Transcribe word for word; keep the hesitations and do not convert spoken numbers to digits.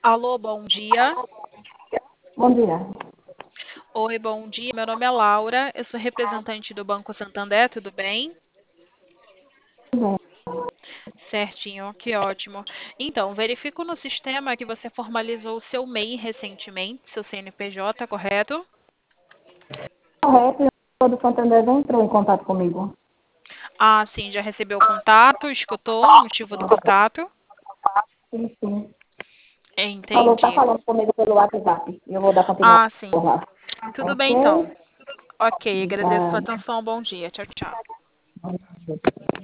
Alô, bom dia. Bom dia. Oi, bom dia. Meu nome é Laura, eu sou representante do Banco Santander, tudo bem? Tudo bem. Certinho, que ótimo. Então, verifico no sistema que você formalizou o seu M E I recentemente, seu C N P J, correto? Correto, e o do Santander já entrou em contato comigo. Ah, sim, já recebeu o contato, escutou o motivo do contato? Sim, sim. Falou, tá Entendi. falando comigo pelo WhatsApp. E eu vou dar continuidade Ah, sim. por lá. Tudo bem, Ok? então. Ok, agradeço sua Obrigada. atenção, bom dia. Tchau, tchau.